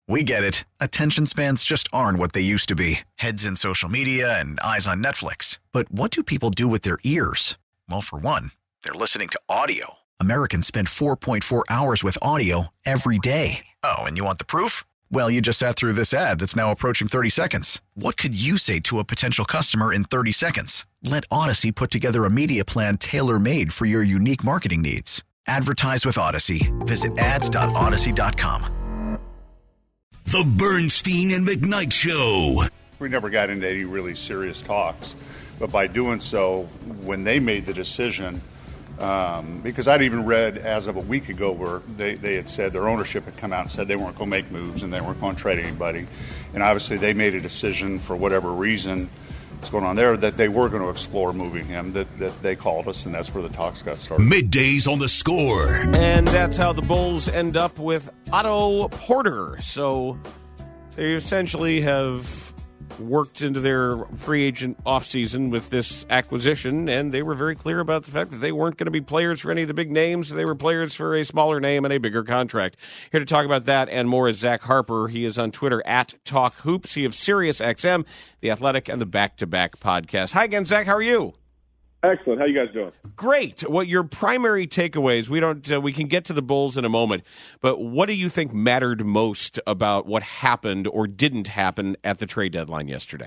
We get it. Attention spans just aren't what they used to be. Heads in social media and eyes on Netflix. But what do people do with their ears? Well, for one, they're listening to audio. Americans spend 4.4 hours with audio every day. Oh, and you want the proof? Well, you just sat through this ad that's now approaching 30 seconds. What could you say to a potential customer in 30 seconds? Let Odyssey put together a media plan tailor-made for your unique marketing needs. Advertise with Odyssey. Visit ads.odyssey.com. The Bernstein and McKnight Show. We never got into any really serious talks, but by doing so, when they made the decision, because I'd even read as of a week ago where they had said their ownership had come out and said they weren't going to make moves and they weren't going to trade anybody. And obviously they made a decision for whatever reason that's going on there that they were going to explore moving him, that they called us, and that's where the talks got started. Middays on the Score. And that's how the Bulls end up with Otto Porter. So they essentially have worked into their free agent offseason with this acquisition, and they were very clear about the fact that they weren't going to be players for any of the big names. They were players for a smaller name and a bigger contract. Here to talk about that and more is Zach Harper. He is on Twitter at Talk Hoops. He of SiriusXM, The Athletic, and the Back to Back podcast. Hi again, Zach. How are you? Excellent. How you guys doing? Great. What your primary takeaways? We can get to the Bulls in a moment, but what do you think mattered most about what happened or didn't happen at the trade deadline yesterday?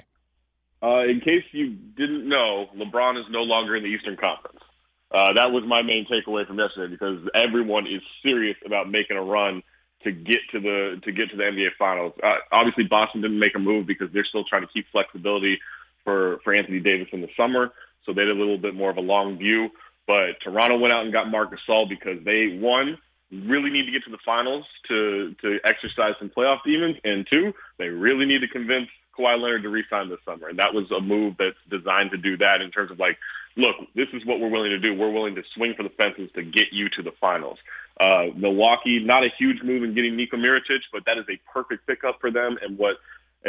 In case you didn't know, LeBron is no longer in the Eastern Conference. That was my main takeaway from yesterday, because everyone is serious about making a run to get to the NBA Finals. Obviously, Boston didn't make a move because they're still trying to keep flexibility for Anthony Davis in the summer. So they did a little bit more of a long view. But Toronto went out and got Marc Gasol because they, one, really need to get to the finals to exercise some playoff demons, and two, they really need to convince Kawhi Leonard to re-sign this summer. And that was a move that's designed to do that in terms of like, look, this is what we're willing to do. We're willing to swing for the fences to get you to the finals. Milwaukee, not a huge move in getting Niko Mirotic, but that is a perfect pickup for them and what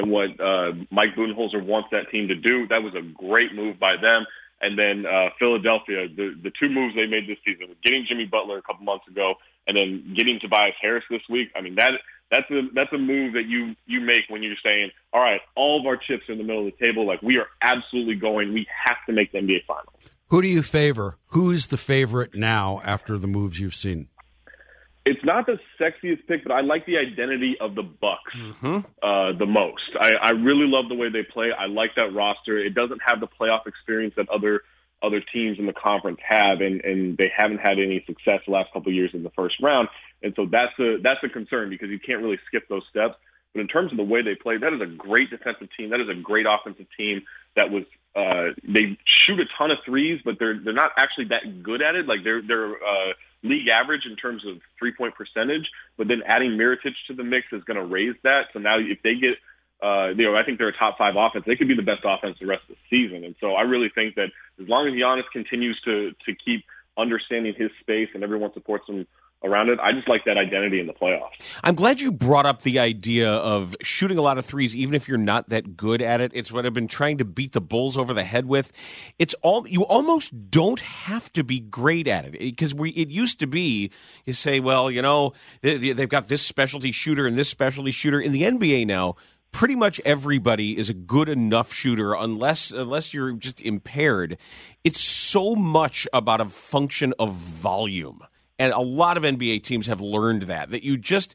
Mike Budenholzer wants that team to do. That was a great move by them. And then Philadelphia, the two moves they made this season, getting Jimmy Butler a couple months ago, and then getting Tobias Harris this week. I mean, that's a move that you make when you're saying, all right, all of our chips are in the middle of the table. Like, we are absolutely going. We have to make the NBA Finals. Who do you favor? Who's the favorite now after the moves you've seen? It's not the sexiest pick, but I like the identity of the Bucks the most. I really love the way they play. I like that roster. It doesn't have the playoff experience that other teams in the conference have, and they haven't had any success the last couple of years in the first round. And so that's a concern, because you can't really skip those steps. But in terms of the way they play, that is a great defensive team. That is a great offensive team. That was they shoot a ton of threes, but they're not actually that good at it. Like they're league average in terms of 3-point percentage, but then adding Mirotic to the mix is going to raise that. So now if they get, I think they're a top 5 offense. They could be the best offense the rest of the season. And so I really think that as long as Giannis continues to keep understanding his space and everyone supports him around it, I just like that identity in the playoffs. I'm glad you brought up the idea of shooting a lot of threes, even if you're not that good at it. It's what I've been trying to beat the Bulls over the head with. You almost don't have to be great at it, because it used to be, you say, well, they've got this specialty shooter and this specialty shooter. In the NBA now, pretty much everybody is a good enough shooter unless you're just impaired. It's so much about a function of volume. And a lot of NBA teams have learned that you just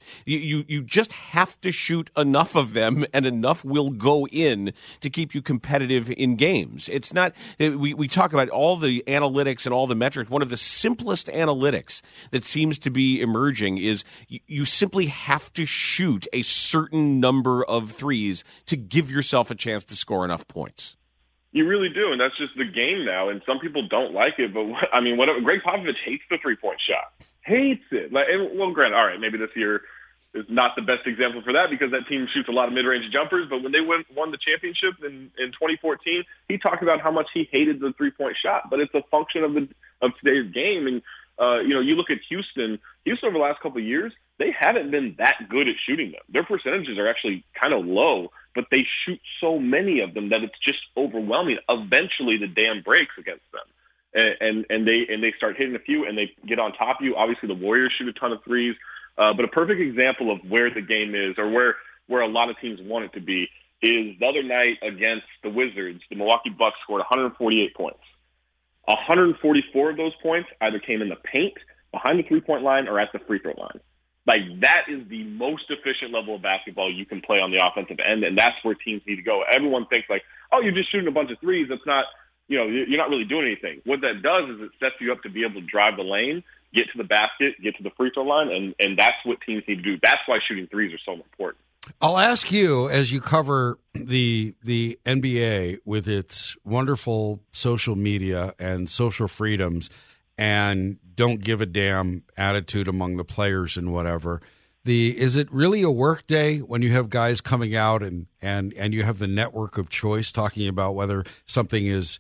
have to shoot enough of them, and enough will go in to keep you competitive in games. It's not, we talk about all the analytics and all the metrics. One of the simplest analytics that seems to be emerging is you simply have to shoot a certain number of threes to give yourself a chance to score enough points. You really do, and that's just the game now. And some people don't like it, but Greg Popovich hates the 3-point shot, hates it. Granted, all right, maybe this year is not the best example for that because that team shoots a lot of mid-range jumpers. But when they won the championship in 2014, he talked about how much he hated the 3-point shot. But it's a function of today's game. And you look at Houston. Houston over the last couple of years, they haven't been that good at shooting them. Their percentages are actually kind of low, but they shoot so many of them that it's just overwhelming. Eventually, the dam breaks against them, and they start hitting a few, and they get on top of you. Obviously, the Warriors shoot a ton of threes. But a perfect example of where the game is, or where a lot of teams want it to be, is the other night against the Wizards. The Milwaukee Bucks scored 148 points. 144 of those points either came in the paint, behind the three-point line, or at the free throw line. Like, that is the most efficient level of basketball you can play on the offensive end, and that's where teams need to go. Everyone thinks, like, oh, you're just shooting a bunch of threes. That's not, you're not really doing anything. What that does is it sets you up to be able to drive the lane, get to the basket, get to the free throw line, and that's what teams need to do. That's why shooting threes are so important. I'll ask you, as you cover the NBA with its wonderful social media and social freedoms and don't give a damn attitude among the players and whatever, is it really a work day when you have guys coming out and you have the network of choice talking about whether something is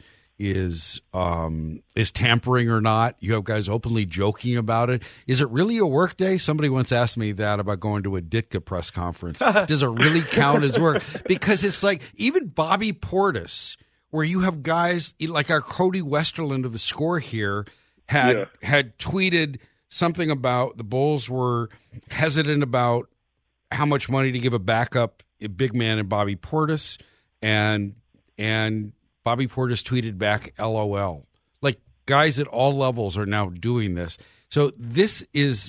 tampering or not? You have guys openly joking about it. Is it really a work day? Somebody once asked me that about going to a Ditka press conference. Does it really count as work? Because it's like even Bobby Portis, where you have guys like our Cody Westerland of The Score here had tweeted something about the Bulls were hesitant about how much money to give a backup big man in Bobby Portis, and Bobby Portis tweeted back, LOL. Like, guys at all levels are now doing this. So this is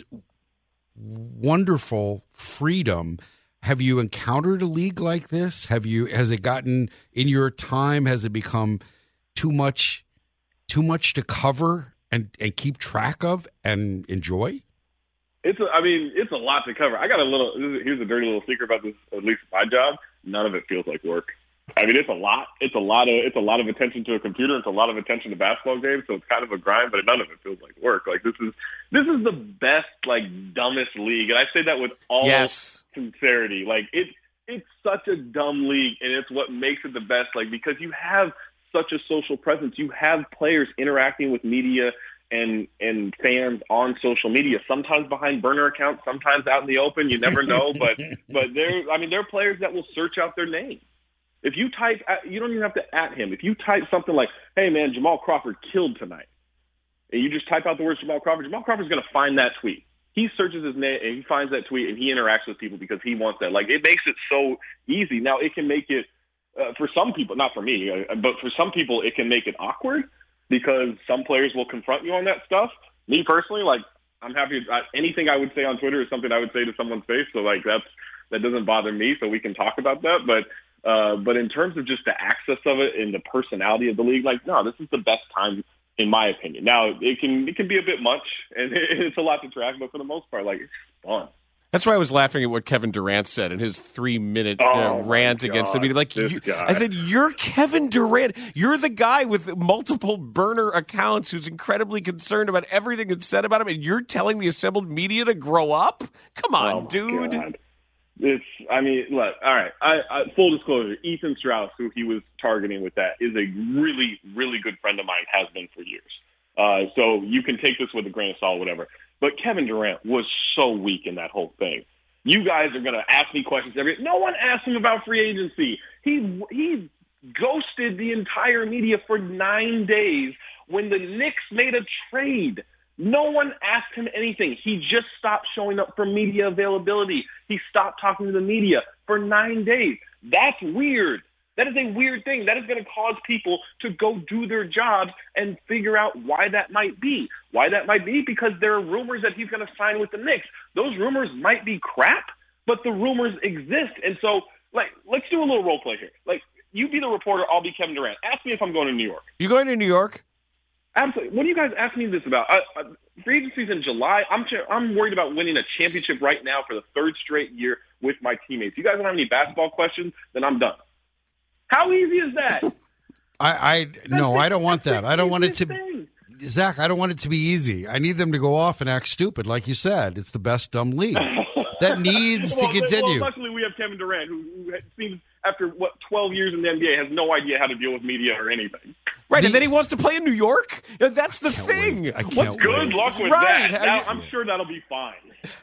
wonderful freedom. Have you encountered a league like this? Has it gotten, in your time, has it become too much to cover and keep track of and enjoy? It's a lot to cover. I got here's a dirty little secret about this, at least my job. None of it feels like work. I mean, it's a lot. It's a lot of attention to a computer. It's a lot of attention to basketball games. So it's kind of a grind, but none of it feels like work. Like, this is the best, like, dumbest league, and I say that with all sincerity. Like, it's such a dumb league, and it's what makes it the best. Like, because you have such a social presence, you have players interacting with media and fans on social media. Sometimes behind burner accounts, sometimes out in the open. You never know, but there are players that will search out their name. If you type, you don't even have to @ him. If you type something like, hey, man, Jamal Crawford killed tonight, and you just type out the words Jamal Crawford's going to find that tweet. He searches his name, and he finds that tweet, and he interacts with people because he wants that. Like, it makes it so easy. Now, it can make it, for some people, not for me, but for some people, it can make it awkward because some players will confront you on that stuff. Me personally, like, I'm happy. Anything I would say on Twitter is something I would say to someone's face, so, like, that doesn't bother me, so we can talk about that. But in terms of just the access of it and the personality of the league, like, no, this is the best time, in my opinion. Now, it can be a bit much, and it's a lot to track, but for the most part, like, it's fun. That's why I was laughing at what Kevin Durant said in his 3-minute rant against the media. Like, I said, you're Kevin Durant. You're the guy with multiple burner accounts who's incredibly concerned about everything that's said about him, and you're telling the assembled media to grow up? Come on, dude. God. Look, all right. Full disclosure, Ethan Strauss, who he was targeting with that, is a really, really good friend of mine, has been for years. So you can take this with a grain of salt, whatever. But Kevin Durant was so weak in that whole thing. You guys are going to ask me questions no one asked him about free agency. He ghosted the entire media for 9 days when the Knicks made a trade. No one asked him anything. He just stopped showing up for media availability. He stopped talking to the media for 9 days. That's weird. That is a weird thing. That is going to cause people to go do their jobs and figure out why that might be. Why that might be because there are rumors that he's going to sign with the Knicks. Those rumors might be crap, but the rumors exist. And so, like, let's do a little role play here. Like, you be the reporter, I'll be Kevin Durant. Ask me if I'm going to New York. You going to New York? Absolutely. What are you guys asking me this about? Free agency's in July. I'm worried about winning a championship right now for the third straight year with my teammates. You guys don't have any basketball questions? Then I'm done. How easy is that? I don't want that. I don't want it to, Zach, I don't want it to be easy. I need them to go off and act stupid, like you said. It's the best dumb league. That needs to continue. Well, luckily we have Kevin Durant, who seems, after 12 years in the NBA, has no idea how to deal with media or anything. Right, and then he wants to play in New York? That's the thing. Good luck with that. Now, I'm sure that'll be fine.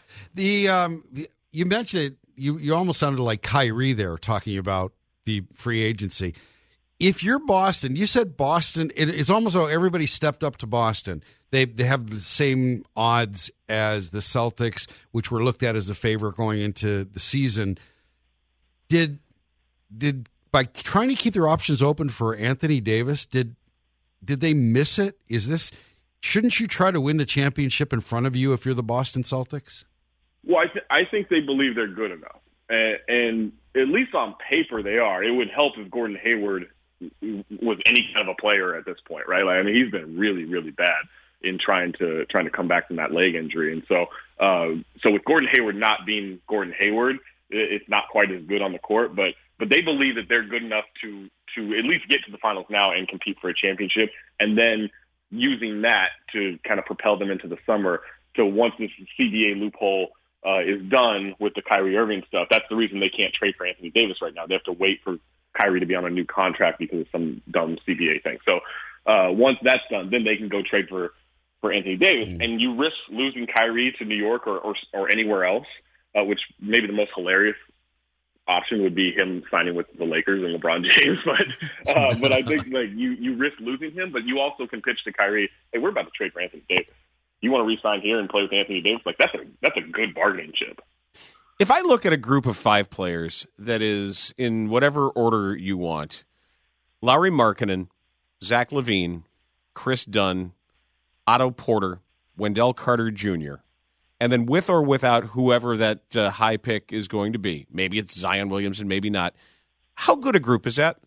You mentioned it. You almost sounded like Kyrie there talking about the free agency. If you're Boston, you said Boston, it's almost though everybody stepped up to Boston. They have the same odds as the Celtics, which were looked at as a favorite going into the season. Did by trying to keep their options open for Anthony Davis, did they miss it? Shouldn't you try to win the championship in front of you if you're the Boston Celtics? Well, I think they believe they're good enough. And at least on paper they are. It would help if Gordon Hayward was any kind of a player at this point, right? Like, I mean, he's been really, really bad in trying to come back from that leg injury. And so with Gordon Hayward not being Gordon Hayward, it's not quite as good on the court, but they believe that they're good enough to at least get to the finals now and compete for a championship, and then using that to kind of propel them into the summer. So once this CBA loophole is done with the Kyrie Irving stuff, that's the reason they can't trade for Anthony Davis right now. They have to wait for Kyrie to be on a new contract because of some dumb CBA thing. So once that's done, then they can go trade for Anthony Davis, and you risk losing Kyrie to New York or anywhere else, which maybe the most hilarious option would be him signing with the Lakers and LeBron James. But I think like you risk losing him, but you also can pitch to Kyrie, hey, we're about to trade for Anthony Davis. You want to re-sign here and play with Anthony Davis? Like that's a good bargaining chip. If I look at a group of 5 players that is in whatever order you want, Lauri Markkanen, Zach LaVine, Chris Dunn, Otto Porter, Wendell Carter Jr., and then with or without whoever that high pick is going to be, maybe it's Zion Williamson, maybe not. How good a group is that?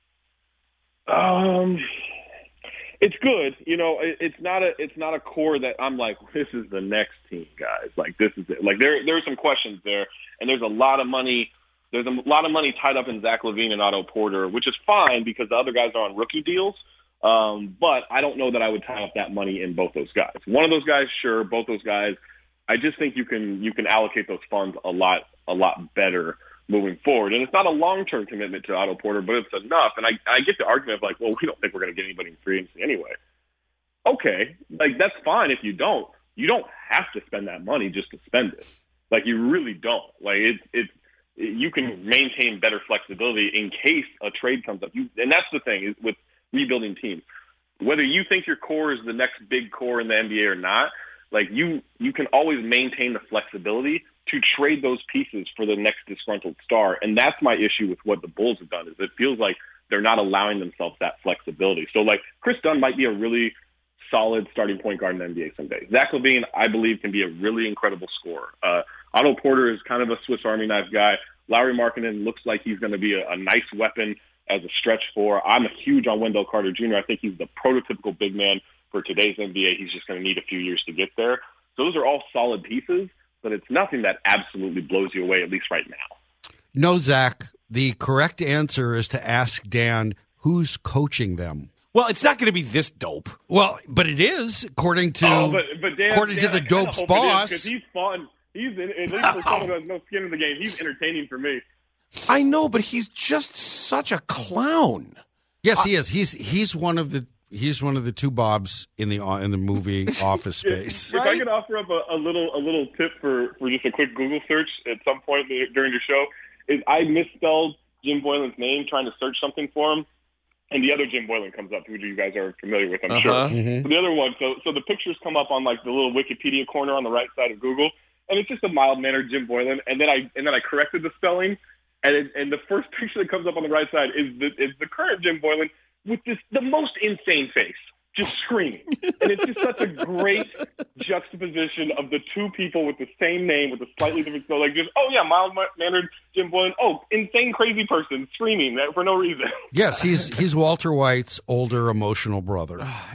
It's good. You know, it's not a core that I'm like, this is the next team, guys. Like, this is it. Like, there are some questions there, and there's a lot of money. There's a lot of money tied up in Zach LaVine and Otto Porter, which is fine because the other guys are on rookie deals. But I don't know that I would tie up that money in both those guys. One of those guys, sure. Both those guys, I just think you can allocate those funds a lot better moving forward. And it's not a long-term commitment to Otto Porter, but it's enough. And I get the argument of like, well, we don't think we're going to get anybody in free agency anyway. Okay, like that's fine if you don't. You don't have to spend that money just to spend it. Like you really don't. Like you can maintain better flexibility in case a trade comes up. And that's the thing is with rebuilding teams. Whether you think your core is the next big core in the NBA or not, like you can always maintain the flexibility to trade those pieces for the next disgruntled star. And that's my issue with what the Bulls have done is it feels like they're not allowing themselves that flexibility. So like Chris Dunn might be a really solid starting point guard in the NBA someday. Zach LaVine, I believe, can be a really incredible scorer. Otto Porter is kind of a Swiss Army knife guy. Lauri Markkanen looks like he's going to be a nice weapon as a stretch four. I'm huge on Wendell Carter Jr. I think he's the prototypical big man for today's NBA. He's just going to need a few years to get there. So those are all solid pieces, but it's nothing that absolutely blows you away, at least right now. No, Zach, the correct answer is to ask Dan who's coaching them. Well, it's not going to be this dope. Well, but it is, according to the dope's boss. Because he's fun. He's, at least for someone who has no skin in the game, he's entertaining for me. I know, but he's just such a clown. Yes, he is. He's one of the two Bobs in the movie Office Space. If I could offer up a little tip for just a quick Google search at some point during the show, is I misspelled Jim Boylan's name trying to search something for him, and the other Jim Boylan comes up, who you guys are familiar with, I'm sure. Mm-hmm. So the other one, so the pictures come up on like the little Wikipedia corner on the right side of Google, and it's just a mild-mannered Jim Boylan, and then I corrected the spelling. And the first picture that comes up on the right side is the current Jim Boylan with the most insane face, just screaming. And it's just such a great juxtaposition of the two people with the same name with a slightly different spell. Like just, oh yeah, mild-mannered Jim Boylan. Oh, insane, crazy person screaming for no reason. Yes, he's Walter White's older emotional brother.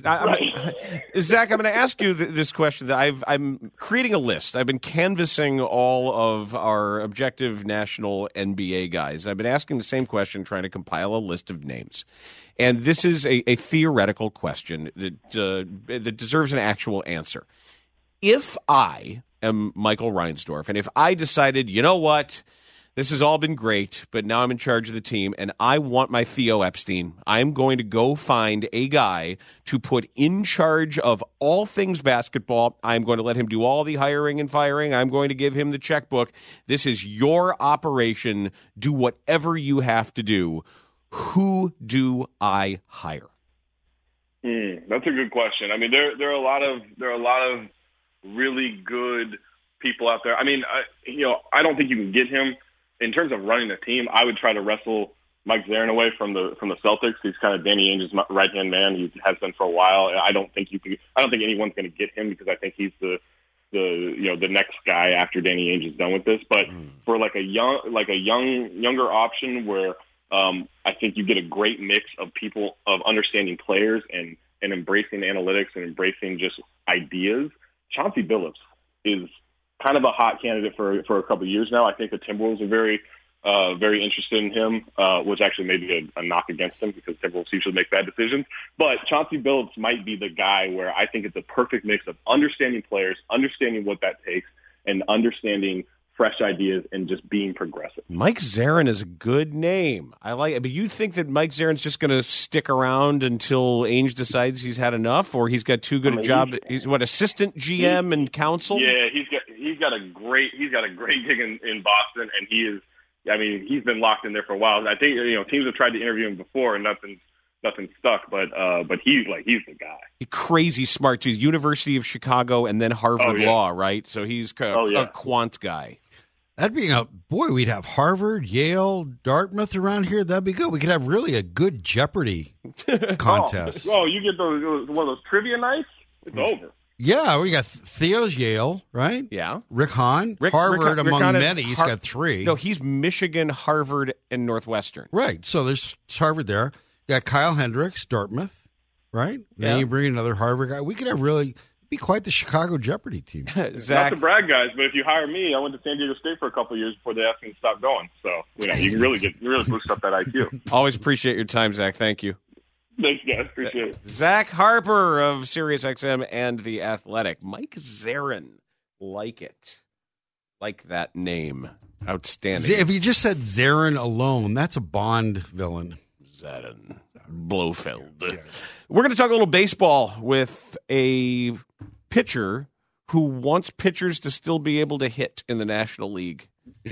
Zach, I'm going to ask you this question. That I'm creating a list. I've been canvassing all of our objective national NBA guys. I've been asking the same question, trying to compile a list of names. And this is a theoretical question that deserves an actual answer. If I am Michael Reinsdorf, and if I decided, you know what, this has all been great, but now I'm in charge of the team, and I want my Theo Epstein, I'm going to go find a guy to put in charge of all things basketball. I'm going to let him do all the hiring and firing. I'm going to give him the checkbook. This is your operation. Do whatever you have to do. who do I hire? That's a good question. I mean, there are a lot of really good people out there. I mean, I don't think you can get him in terms of running the team. I would try to wrestle Mike Zarin away from the Celtics. He's kind of Danny Ainge's right hand man. He has been for a while. I don't think anyone's going to get him because I think he's the next guy after Danny Ainge is done with this. But for like a younger option where I think you get a great mix of people of understanding players and embracing analytics and embracing just ideas. Chauncey Billups is kind of a hot candidate for a couple of years now. I think the Timberwolves are very interested in him, which actually may be a knock against him because Timberwolves usually make bad decisions. But Chauncey Billups might be the guy where I think it's a perfect mix of understanding players, understanding what that takes, and understanding fresh ideas and just being progressive. Mike Zarin is a good name. I like it. But you think that Mike Zarin's just going to stick around until Ainge decides he's had enough, or he's got too good a job? He's assistant GM and counsel? Yeah, he's got a great gig in Boston, and he's been locked in there for a while. I think teams have tried to interview him before, and nothing stuck. But he's the guy. He's crazy smart too. University of Chicago and then Harvard Law, right? So he's a quant guy. That'd be we'd have Harvard, Yale, Dartmouth around here. That'd be good. We could have really a good Jeopardy contest. You get one of those trivia nights. It's over. Yeah, we got Theo's Yale, right? Yeah. Rick Hahn, Harvard, among many. He's got 3. No, he's Michigan, Harvard, and Northwestern. Right. So there's Harvard there. You got Kyle Hendricks, Dartmouth, right? Then you bring another Harvard guy. We could have be quite the Chicago Jeopardy team. Zach, not to brag, guys, but if you hire me, I went to San Diego State for a couple of years before they asked me to stop going. So you can really boost up that IQ. Always appreciate your time, Zach. Thank you. Thanks, guys. Appreciate it. Zach Harper of SiriusXM and The Athletic. Mike Zarin. Like it. Like that name. Outstanding. If you just said Zarin alone, that's a Bond villain. Zarin. Blofeld. Yeah. We're going to talk a little baseball with a pitcher who wants pitchers to still be able to hit in the National League.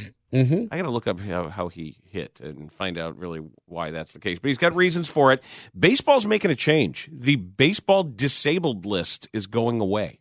I got to look up how he hit and find out really why that's the case. But he's got reasons for it. Baseball's making a change. The baseball disabled list is going away.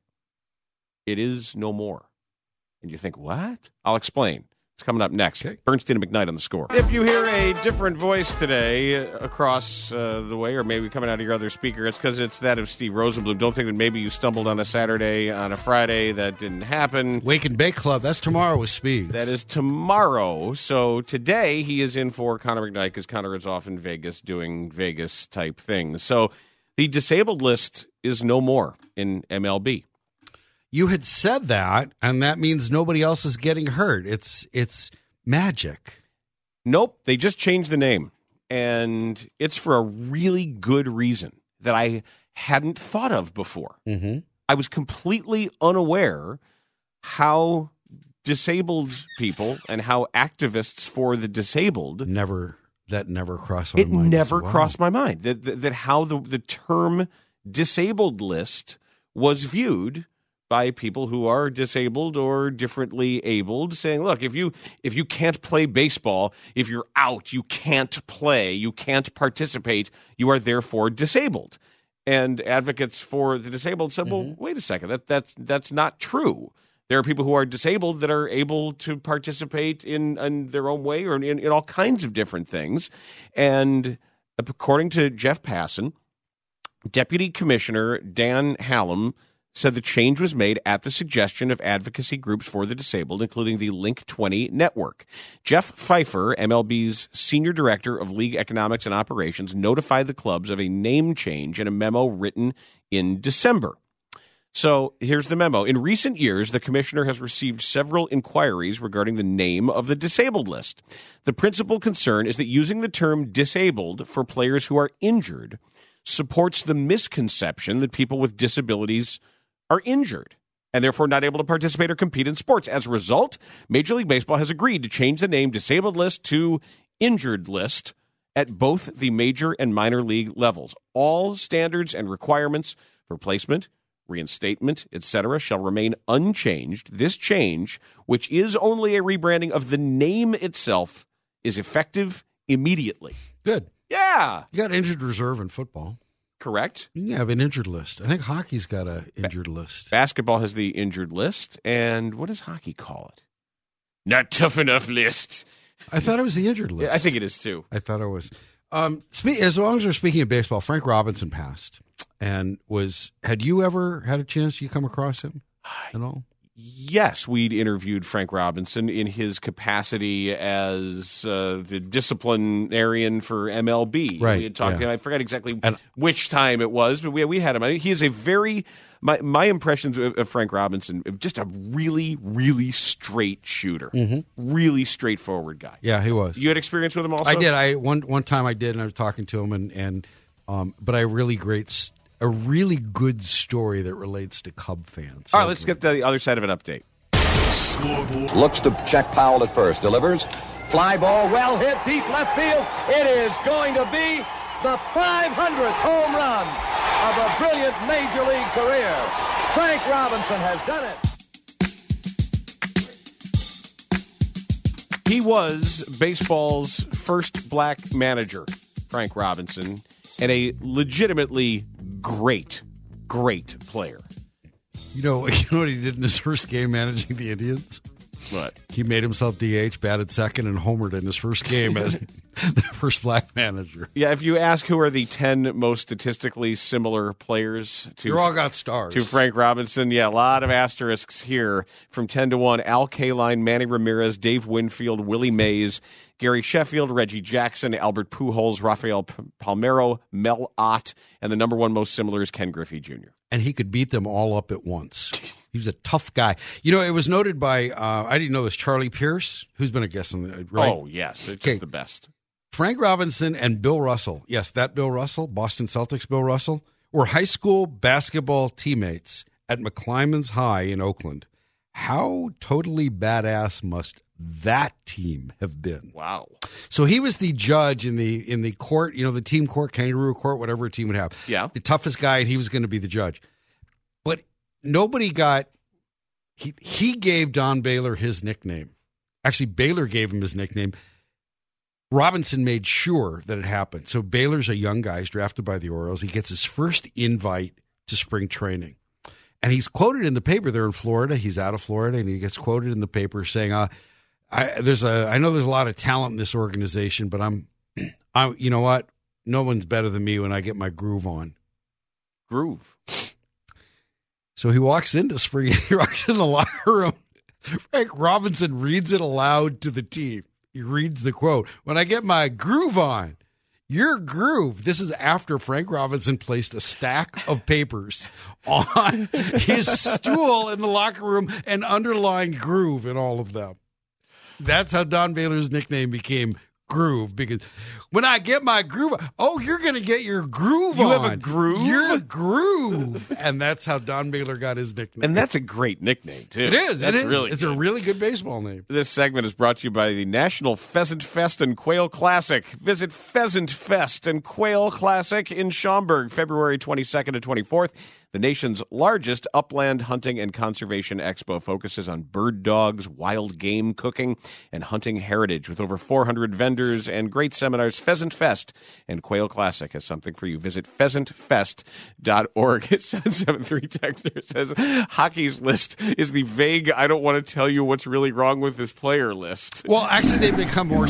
It is no more. And you think, what? I'll explain. It's coming up next. Okay. Bernstein and McKnight on The Score. If you hear a different voice today across the way, or maybe coming out of your other speaker, it's because it's that of Steve Rosenbloom. Don't think that maybe you stumbled on a Saturday, on a Friday. That didn't happen. Wake and Bake Club. That's tomorrow with Speed. That is tomorrow. So today he is in for Connor McKnight because Connor is off in Vegas doing Vegas-type things. So the disabled list is no more in MLB. You had said that, and that means nobody else is getting hurt. It's magic. Nope, they just changed the name, and it's for a really good reason that I hadn't thought of before. Mm-hmm. I was completely unaware how disabled people and how activists for the disabled that never crossed my mind. It never crossed my mind that how the term disabled list was viewed by people who are disabled or differently abled, saying, look, if you can't play baseball, if you're out, you can't play, you can't participate, you are therefore disabled. And advocates for the disabled said, well, wait a second, that's not true. There are people who are disabled that are able to participate in their own way or in all kinds of different things. And according to Jeff Passan, Deputy Commissioner Dan Hallam said the change was made at the suggestion of advocacy groups for the disabled, including the Link 20 network. Jeff Pfeiffer, MLB's Senior Director of League Economics and Operations, notified the clubs of a name change in a memo written in December. So here's the memo. In recent years, the commissioner has received several inquiries regarding the name of the disabled list. The principal concern is that using the term disabled for players who are injured supports the misconception that people with disabilities are injured and therefore not able to participate or compete in sports. As a result, Major League Baseball has agreed to change the name disabled list to injured list at both the major and minor league levels. All standards and requirements for placement, reinstatement, etc. shall remain unchanged. This change, which is only a rebranding of the name itself, is effective immediately. Good. Yeah. You got injured reserve in football. Correct. You have an injured list. I think hockey's got an injured list. Basketball has the injured list. And what does hockey call it? Not tough enough list. I thought it was the injured list. Yeah, I think it is too. I thought it was. As long as we're speaking of baseball, Frank Robinson passed. And had you ever had a chance, you come across him at all? Yes, we'd interviewed Frank Robinson in his capacity as the disciplinarian for MLB. Right. We had talked to him. I forgot exactly which time it was, but we had him. I mean, he is a very my impressions of Frank Robinson, just a really, really straight shooter, really straightforward guy. Yeah, he was. You had experience with him also? I did. One time I did, and I was talking to him, but a really good story that relates to Cub fans. All right, let's get the other side of an update. Scoreboard. Looks to check Powell at first. Delivers. Fly ball, well hit, deep left field. It is going to be the 500th home run of a brilliant Major League career. Frank Robinson has done it. He was baseball's first black manager, Frank Robinson, and a legitimately great player. You know what he did in his first game managing the Indians? What? He made himself DH, batted second, and homered in his first game as the first black manager. Yeah, if you ask who are the 10 most statistically similar players to They all got stars. to Frank Robinson, yeah, a lot of asterisks here from 10 to 1. Al Kaline, Manny Ramirez, Dave Winfield, Willie Mays, Gary Sheffield, Reggie Jackson, Albert Pujols, Rafael Palmeiro, Mel Ott, and the number one most similar is Ken Griffey Jr. And he could beat them all up at once. He was a tough guy. You know, it was noted by, I didn't know this, Charlie Pierce, who's been a guest on the, right? Oh, yes, it's just the best. Frank Robinson and Bill Russell, yes, that Bill Russell, Boston Celtics Bill Russell, were high school basketball teammates at McClymonds High in Oakland. How totally badass must that team have been? Wow. So he was the judge in the court, you know, the team court, kangaroo court, whatever a team would have. Yeah. The toughest guy, and he was going to be the judge. But nobody got he gave Don Baylor his nickname. Actually, Baylor gave him his nickname. Robinson made sure that it happened. So Baylor's a young guy. He's drafted by the Orioles. He gets his first invite to spring training. And he's quoted in the paper. They're in Florida. He's out of Florida, and he gets quoted in the paper saying, I know there's a lot of talent in this organization, but I'm you know what? No one's better than me when I get my groove on. Groove. So he walks into spring. He walks in the locker room. Frank Robinson reads it aloud to the team. He reads the quote, "When I get my groove on, your groove." This is after Frank Robinson placed a stack of papers on his stool in the locker room and underlined groove in all of them. That's how Don Baylor's nickname became Groove, because when I get my groove, you're going to get your groove on. You have a groove? Your groove. And that's how Don Baylor got his nickname. And that's a great nickname, too. It is. That's really It's good. a really good baseball name. This segment is brought to you by the National Pheasant Fest and Quail Classic. Visit Pheasant Fest and Quail Classic in Schaumburg, February 22nd to 24th. The nation's largest upland hunting and conservation expo focuses on bird dogs, wild game cooking, and hunting heritage. With over 400 vendors and great seminars, Pheasant Fest and Quail Classic has something for you. Visit pheasantfest.org. 773 texter says, hockey's list is the vague, I don't want to tell you what's really wrong with this player list. Well, actually, they've become more. I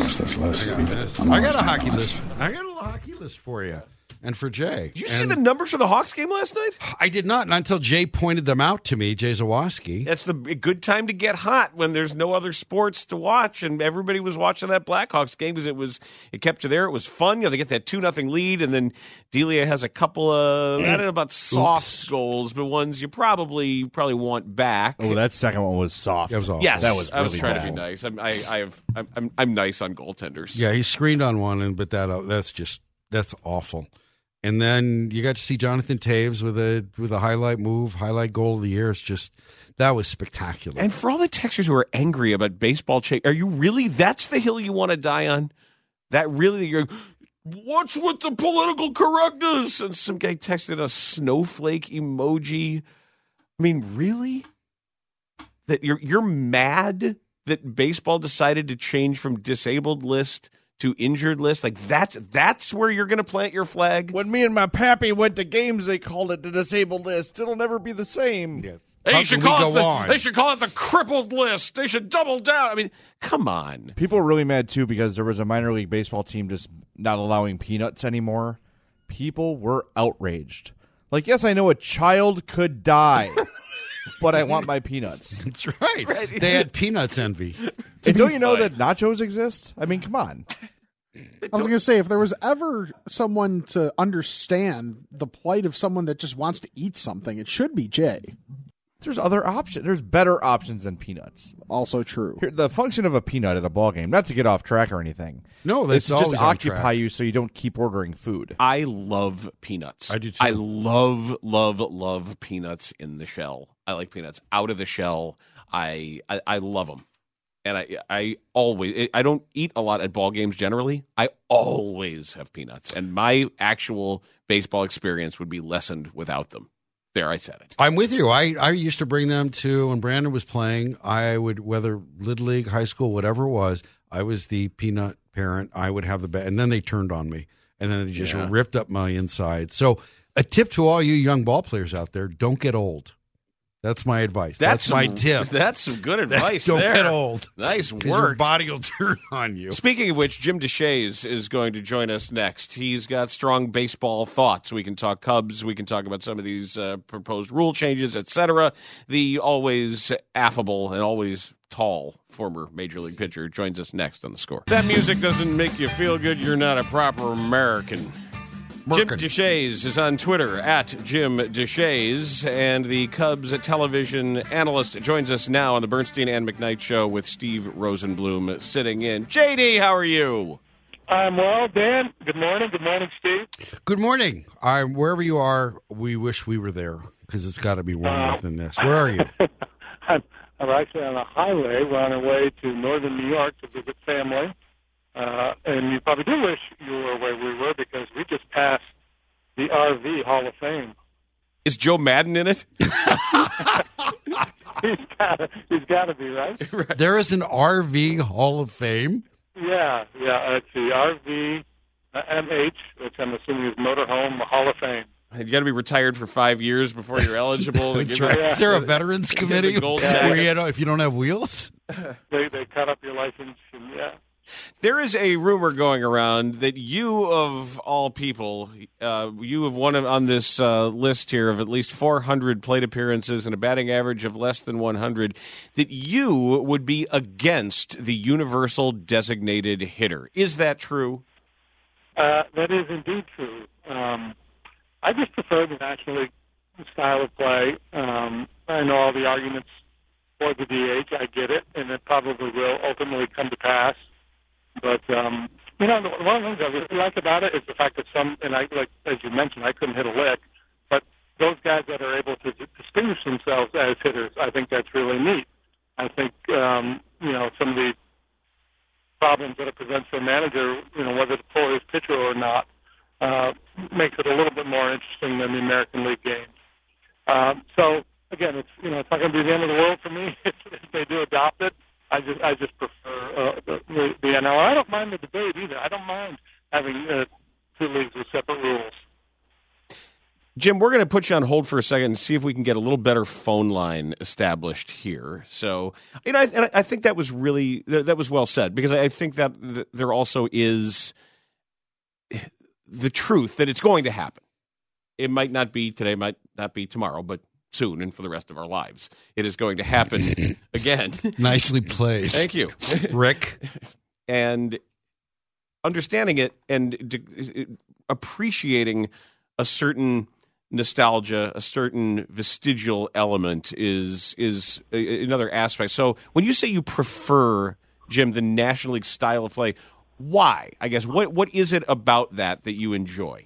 got a hockey list. I got a hockey list for you. And for Jay. Did you see the numbers for the Hawks game last night? I did not, not until Jay pointed them out to me, Jay Zawoski. That's the good time to get hot when there's no other sports to watch, and everybody was watching that Blackhawks game because it kept you there. It was fun. You know, they get that 2-0 lead, and then Delia has a couple of I don't know about soft goals, but ones you probably want back. Oh, that second one was soft. That was awful. Yes, that was I was really trying awful. to be nice. I'm nice on goaltenders. Yeah, he screened on one, but that's awful. And then you got to see Jonathan Taves with a highlight goal of the year. It's just, that was spectacular. And for all the texters who are angry about baseball, are you really? That's the hill you want to die on? That really? You're, what's with the political correctness? And some guy texted a snowflake emoji. I mean, really? That you're mad that baseball decided to change from disabled list to injured list. Like that's where you're going to plant your flag. When me and my pappy went to games, they called it the disabled list. It'll never be the same. Yes. They should call it the crippled list. They should double down. I mean, come on. People are really mad, too, because there was a minor league baseball team just not allowing peanuts anymore. People were outraged. Like, yes, I know a child could die, but I want my peanuts. That's right. They had peanuts envy. And don't you know that nachos exist? I mean, come on. I was going to say, if there was ever someone to understand the plight of someone that just wants to eat something, it should be Jay. There's other options. There's better options than peanuts. Also true. Here, the function of a peanut at a ball game, not to get off track or anything. No, it's that's just occupy you so you don't keep ordering food. I love peanuts. I do too. I love peanuts in the shell. I like peanuts out of the shell. I love them. And I always, I don't eat a lot at ball games generally. I always have peanuts. And my actual baseball experience would be lessened without them. There, I said it. I'm with you. I used to bring them to, when Brandon was playing, I would, whether Little League, high school, whatever it was, I was the peanut parent. I would have the bag, and then they turned on me. And then they just ripped up my inside. So a tip to all you young ball players out there, don't get old. That's my advice. That's my tip. That's some good advice. Don't there. get old. Nice work. Your body will turn on you. Speaking of which, Jim Deshaies is going to join us next. He's got strong baseball thoughts. We can talk Cubs. We can talk about some of these proposed rule changes, etc. The always affable and always tall former Major League pitcher joins us next on The Score. That music doesn't make you feel good. You're not a proper American. Jim Deshaies is on Twitter at Jim Deshaies, and the Cubs television analyst joins us now on the Bernstein and McKnight Show with Steve Rosenblum sitting in. JD, how are you? I'm well, Dan. Good morning. Good morning, Steve. Good morning. Wherever you are, we wish we were there because it's got to be warmer than this. Where are you? I'm actually on a highway. We're on our way to northern New York to visit family. And you probably do wish you were where we were because we just passed the RV Hall of Fame. Is Joe Madden in it? He's got to be, right? There is an RV Hall of Fame? Yeah. It's the RV MH, which I'm assuming is Motorhome Hall of Fame. You got to be retired for 5 years before you're eligible. That's right. Is there a veterans committee where if you don't have wheels? They cut up your license, and There is a rumor going around that you, of all people, you have won on this list here of at least 400 plate appearances and a batting average of less than 100, that you would be against the universal designated hitter. Is that true? That is indeed true. I just prefer the National League style of play. I know all the arguments for the DH. I get it, and it probably will ultimately come to pass. But, one of the things I really like about it is the fact that as you mentioned, I couldn't hit a lick, but those guys that are able to distinguish themselves as hitters, I think that's really neat. I think, some of the problems that it presents for a manager, whether to pull his pitcher or not, makes it a little bit more interesting than the American League games. So, again, it's not going to be the end of the world for me if they do adopt it. I just prefer the NL. I don't mind the debate either. I don't mind having two leagues with separate rules. Jim, we're going to put you on hold for a second and see if we can get a little better phone line established here. So, I think that was well said, because I think that there also is the truth that it's going to happen. It might not be today, might not be tomorrow, but soon and for the rest of our lives. It is going to happen again. Nicely played. Thank you, Rick. And understanding it and appreciating a certain nostalgia, a certain vestigial element is another aspect. So when you say you prefer, Jim, the National League style of play, why? I guess what is it about that you enjoy?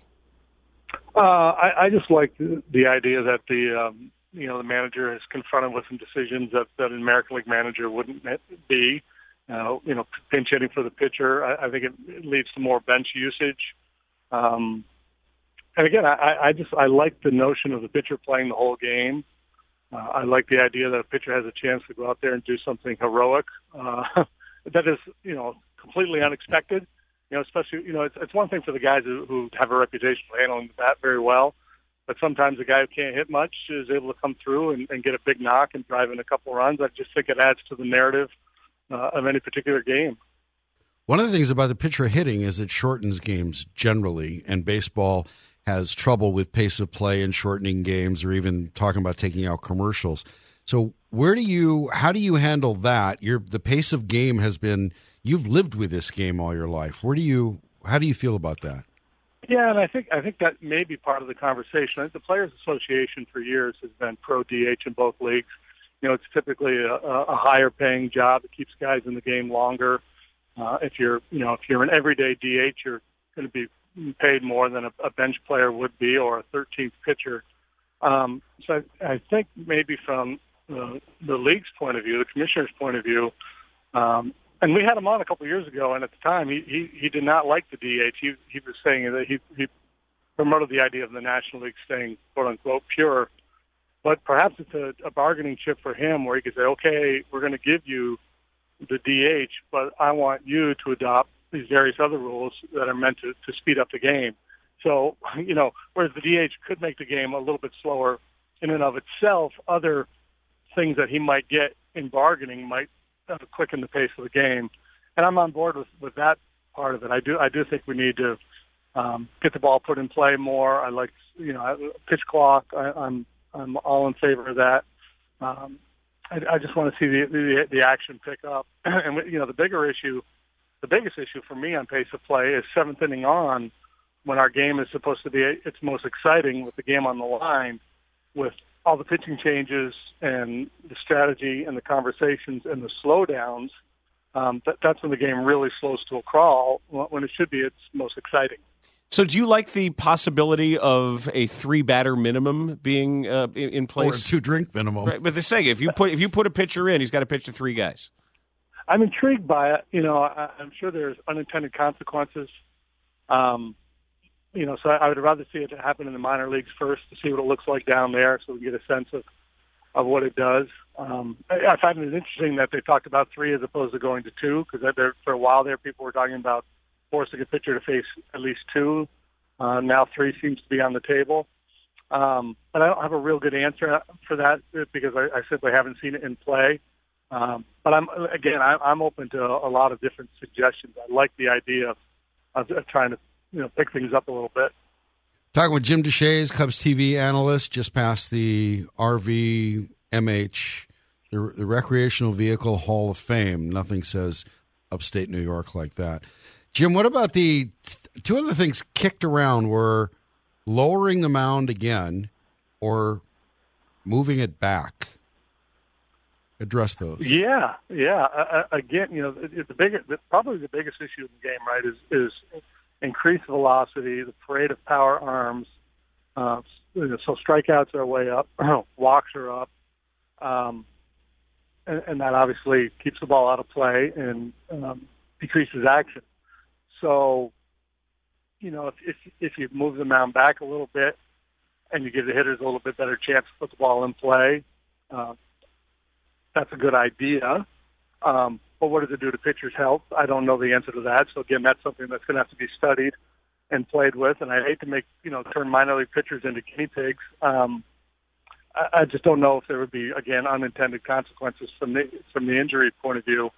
I just like the idea that the manager is confronted with some decisions that an American League manager wouldn't be. Pinch hitting for the pitcher. I think it leads to more bench usage. And again, I like the notion of the pitcher playing the whole game. I like the idea that a pitcher has a chance to go out there and do something heroic. That is, completely unexpected. especially, it's one thing for the guys who have a reputation for handling the bat very well, but sometimes a guy who can't hit much is able to come through and get a big knock and drive in a couple runs. I just think it adds to the narrative of any particular game. One of the things about the pitcher hitting is it shortens games generally, and baseball has trouble with pace of play and shortening games, or even talking about taking out commercials. So how do you handle that? The pace of game has been, you've lived with this game all your life. How do you feel about that? Yeah, and I think that may be part of the conversation. The Players Association for years has been pro DH in both leagues. It's typically a higher paying job. It keeps guys in the game longer. If you're an everyday DH, you're going to be paid more than a bench player would be, or a 13th pitcher. So I think maybe from the league's point of view, the commissioner's point of view, and we had him on a couple of years ago, and at the time he did not like the DH. He was saying that he promoted the idea of the National League staying quote unquote pure, but perhaps it's a bargaining chip for him where he could say, okay, we're going to give you the DH, but I want you to adopt these various other rules that are meant to speed up the game. So, whereas the DH could make the game a little bit slower in and of itself, other things that he might get in bargaining might quicken the pace of the game. And I'm on board with that part of it. I do think we need to get the ball put in play more. I like, pitch clock. I'm all in favor of that. I just want to see the action pick up. And the biggest issue for me on pace of play is seventh inning on, when our game is supposed to be its most exciting, with the game on the line, with all the pitching changes and the strategy and the conversations and the slowdowns. That's when the game really slows to a crawl, when it should be its most exciting. So do you like the possibility of a 3-batter minimum being in place? Or a 2-drink minimum. Right, but they're saying if you put a pitcher in, he's got to pitch to 3 guys. I'm intrigued by it. I'm sure there's unintended consequences. So I would rather see it happen in the minor leagues first to see what it looks like down there, so we get a sense of what it does. I find it interesting that they talked about 3 as opposed to going to 2, because for a while there, people were talking about forcing a pitcher to face at least 2. Now 3 seems to be on the table. But I don't have a real good answer for that, because I simply haven't seen it in play. But I'm open to a lot of different suggestions. I like the idea of trying to pick things up a little bit. Talking with Jim Deshaies, Cubs TV analyst, just past the RVMH, the Recreational Vehicle Hall of Fame. Nothing says upstate New York like that. Jim, what about the two other things kicked around were lowering the mound again or moving it back? Address those. Yeah. Again, probably the biggest issue in the game, right, is increased velocity, the parade of power arms. So strikeouts are way up, walks are up, and that obviously keeps the ball out of play and decreases action. So, if you move the mound back a little bit and you give the hitters a little bit better chance to put the ball in play, that's a good idea. But what does it do to pitchers' health? I don't know the answer to that. So again, that's something that's going to have to be studied and played with. And I hate to turn minor league pitchers into guinea pigs. I just don't know if there would be, again, unintended consequences from the injury point of view.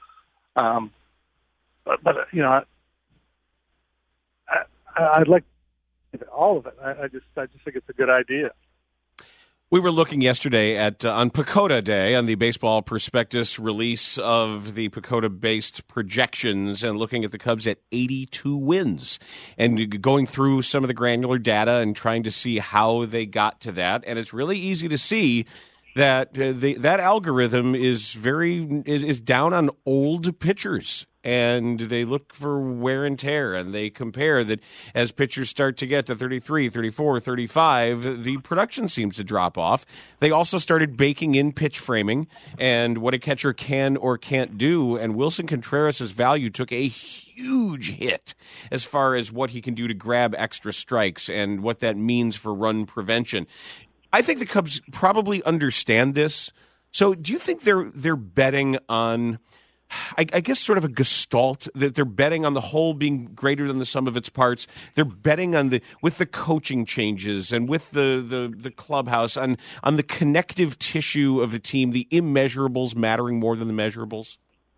I'd like all of it. I just think it's a good idea. We were looking yesterday at on PECOTA Day, on the baseball prospectus release of the PECOTA-based projections, and looking at the Cubs at 82 wins and going through some of the granular data and trying to see how they got to that. And it's really easy to see that that algorithm is down on old pitchers. And they look for wear and tear, and they compare that as pitchers start to get to 33, 34, 35, the production seems to drop off. They also started baking in pitch framing and what a catcher can or can't do, and Wilson Contreras' value took a huge hit as far as what he can do to grab extra strikes and what that means for run prevention. I think the Cubs probably understand this. So do you think they're betting on I guess, sort of a gestalt, that they're betting on the whole being greater than the sum of its parts. They're betting on with the coaching changes and with the clubhouse, on the connective tissue of the team, the immeasurables mattering more than the measurables.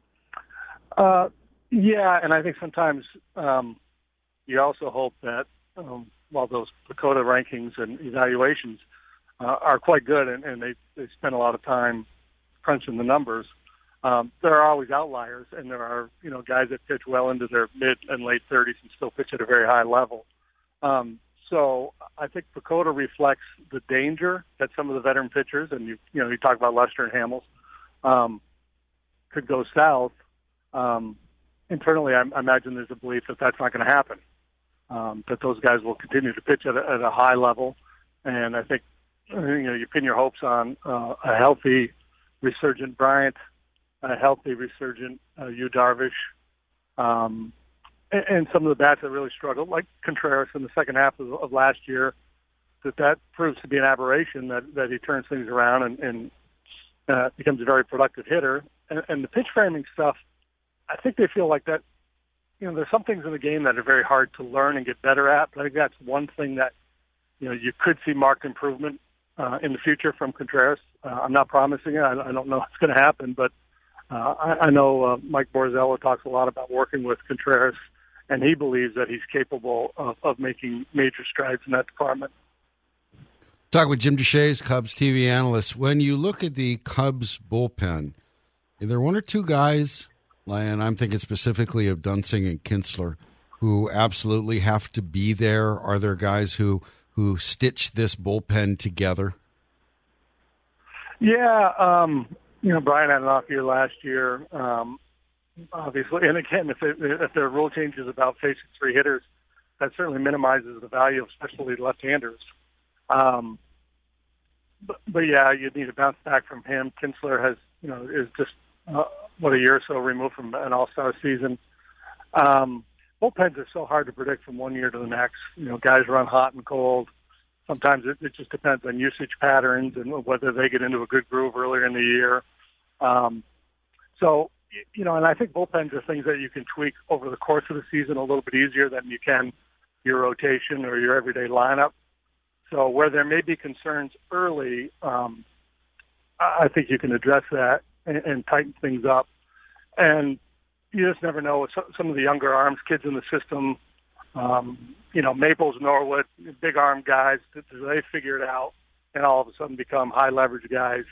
Yeah, and I think sometimes you also hope that while those Dakota rankings and evaluations are quite good, and they spend a lot of time crunching the numbers, there are always outliers, and there are guys that pitch well into their mid and late 30s and still pitch at a very high level. So I think Dakota reflects the danger that some of the veteran pitchers, and you talk about Lester and Hamels, could go south. Internally, I imagine there's a belief that that's not going to happen. That those guys will continue to pitch at a high level, and I think you pin your hopes on a healthy, resurgent Bryant, a healthy, resurgent Yu Darvish, and some of the bats that really struggled, like Contreras in the second half of last year, that proves to be an aberration, that he turns things around and becomes a very productive hitter. And the pitch framing stuff, I think they feel like that, there's some things in the game that are very hard to learn and get better at, but I think that's one thing that, you could see marked improvement in the future from Contreras. I'm not promising it. I don't know what's going to happen, but I know Mike Borzella talks a lot about working with Contreras, and he believes that he's capable of making major strides in that department. Talk with Jim Deshaies, Cubs TV analyst. When you look at the Cubs bullpen, are there one or two guys, and I'm thinking specifically of Dunsing and Kinsler, who absolutely have to be there? Are there guys who stitch this bullpen together? Yeah, Brian had an off year last year, obviously. And again, if there are rule changes about facing three hitters, that certainly minimizes the value of especially left-handers. But yeah, you'd need to bounce back from him. Kinsler has, is just a year or so removed from an all-star season. Bullpens are so hard to predict from one year to the next. Guys run hot and cold. Sometimes it just depends on usage patterns and whether they get into a good groove earlier in the year. So, and I think bullpens are things that you can tweak over the course of the season a little bit easier than you can your rotation or your everyday lineup. So where there may be concerns early, I think you can address that and tighten things up. And you just never know. Some of the younger arms, kids in the system, Maples, Norwood, big arm guys, they figure it out and all of a sudden become high leverage guys.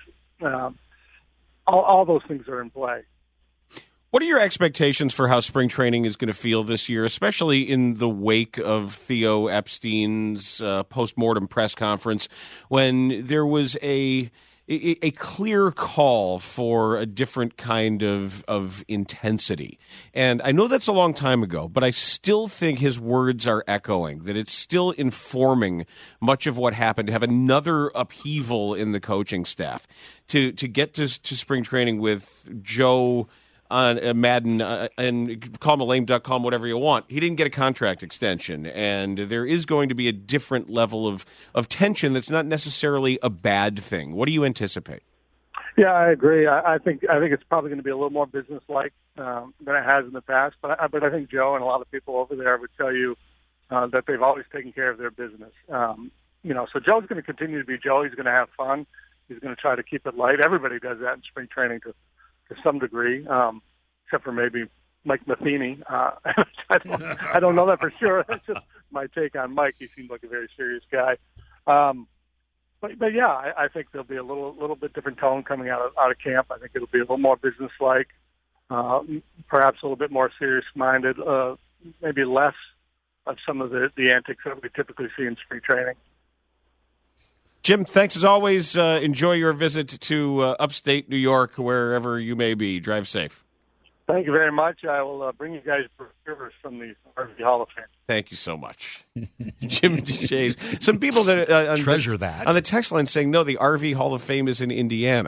All those things are in play. What are your expectations for how spring training is going to feel this year, especially in the wake of Theo Epstein's post-mortem press conference, when there was a clear call for a different kind of intensity? And I know that's a long time ago, but I still think his words are echoing, that it's still informing much of what happened, to have another upheaval in the coaching staff, to get to spring training with Joe on Madden, and call him a lame duck, call him whatever you want. He didn't get a contract extension, and there is going to be a different level of tension that's not necessarily a bad thing. What do you anticipate? Yeah, I agree. I think it's probably going to be a little more business-like than it has in the past. But I think Joe and a lot of people over there would tell you that they've always taken care of their business. So Joe's going to continue to be Joe. He's going to have fun. He's going to try to keep it light. Everybody does that in spring training to some degree, except for maybe Mike Matheny. I don't know that for sure. That's just my take on Mike. He seems like a very serious guy. But yeah, I think there'll be a little bit different tone coming out of camp. I think it'll be a little more businesslike, perhaps a little bit more serious-minded, maybe less of some of the antics that we typically see in spring training. Jim, thanks as always. Enjoy your visit to upstate New York, wherever you may be. Drive safe. Thank you very much. I will bring you guys rivers from the RV Hall of Fame. Thank you so much. Jim Deshaies. Some people that treasure that on the text line saying, no, the RV Hall of Fame is in Indiana.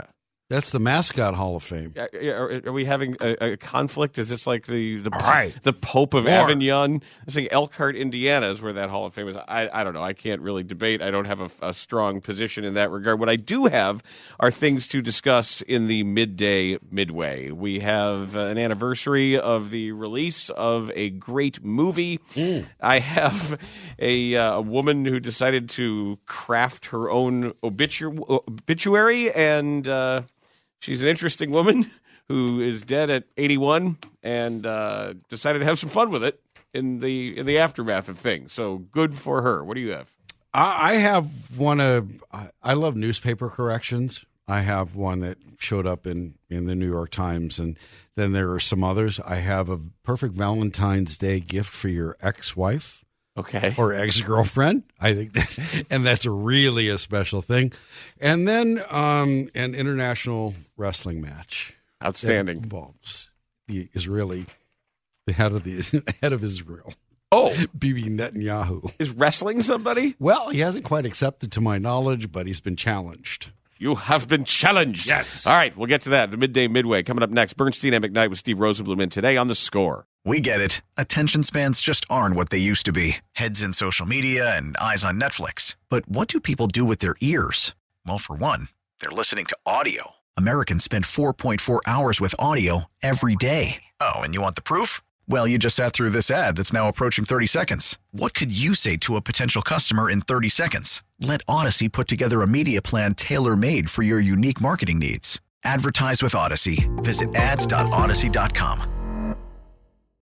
That's the mascot Hall of Fame. Are we having a conflict? Is this like the right. the Pope of More. Avignon? I think Elkhart, Indiana is where that Hall of Fame is. I don't know. I can't really debate. I don't have a strong position in that regard. What I do have are things to discuss in the midway. We have an anniversary of the release of a great movie. I have a woman who decided to craft her own obituary, and she's an interesting woman who is dead at 81 and decided to have some fun with it in the aftermath of things. So good for her. What do you have? I have one of I love newspaper corrections. I have one that showed up in the New York Times, and then there are some others. I have a perfect Valentine's Day gift for your ex-wife. Okay. Or ex-girlfriend. I think that, and that's really a special thing. And then an international wrestling match. Outstanding. That involves the head of Israel. Oh, Bibi Netanyahu. Is wrestling somebody? Well, he hasn't quite accepted to my knowledge, but he's been challenged. You have been challenged. Yes. All right, we'll get to that. The midway coming up next. Bernstein and McKnight with Steve Rosenbluth in today on The Score. We get it. Attention spans just aren't what they used to be. Heads in social media and eyes on Netflix. But what do people do with their ears? Well, for one, they're listening to audio. Americans spend 4.4 hours with audio every day. Oh, and you want the proof? Well, you just sat through this ad that's now approaching 30 seconds. What could you say to a potential customer in 30 seconds? Let Odyssey put together a media plan tailor-made for your unique marketing needs. Advertise with Odyssey. Visit ads.odyssey.com.